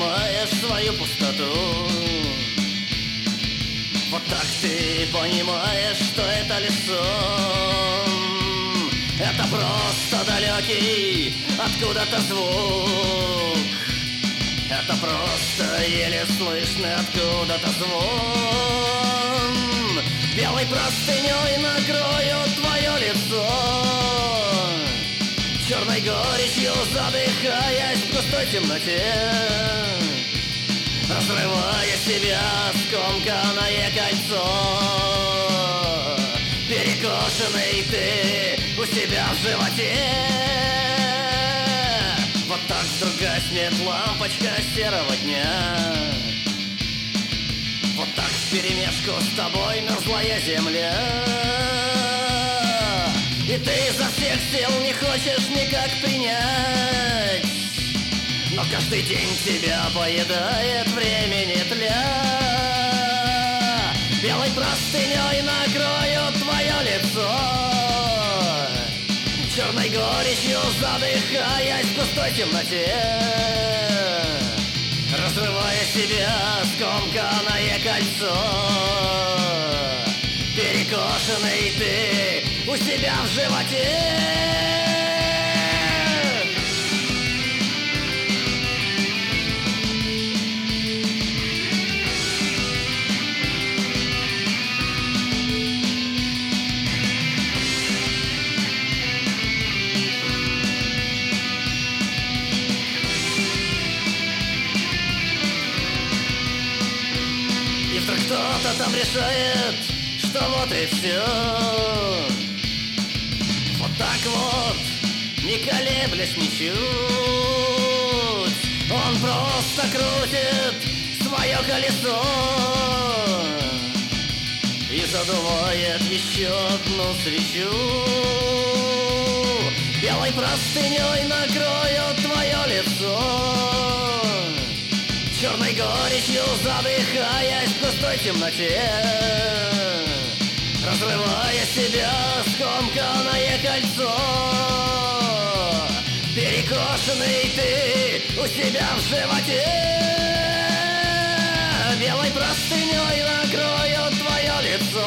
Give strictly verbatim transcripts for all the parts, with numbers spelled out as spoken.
понимаешь свою пустоту. Вот так ты понимаешь, что это лишь сон. Это просто далекий откуда-то звук. Это просто еле слышный откуда-то звон. Белой простыней накрою твое лицо, черной горечью задыхаясь в густой темноте, разрывая себя скомканное кольцо. Перекошенный ты у себя в животе. Вот так вдруг гаснет лампочка серого дня. Вот так вперемешку с тобой мерзлая земля. И ты изо всех сил не хочешь никак принять, но каждый день тебя поедает времени тля. Белой простыней накрою твое лицо, черной горечью задыхаясь в густой темноте, разрывая себя скомканное кольцо. Перекошенный ты у себя в животе. И вдруг кто-то там решает, что вот и все. Вот так вот, не колеблясь ничуть, он просто крутит свое колесо и задувает еще одну свечу. Белой простыней накрою твое лицо, черной горечью задыхаясь в густой темноте, разрывая себя скомканное кольцо. Перекошенный ты у себя в животе. Белой простыней накрою твое лицо,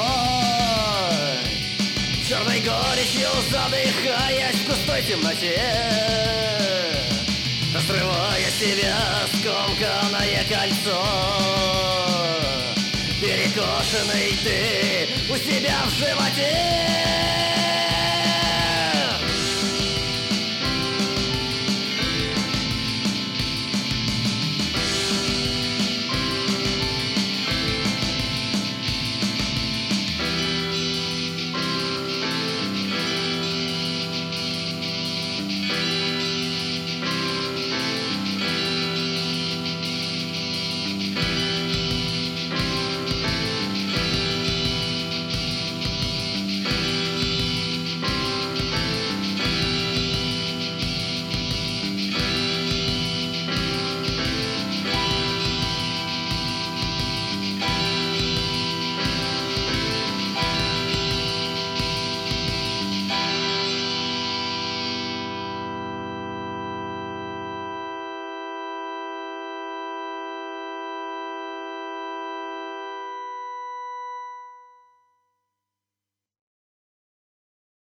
черной горечью задыхаясь в густой темноте, разрывая себя скомканное кольцо. Перекошенный ты у себя в животе.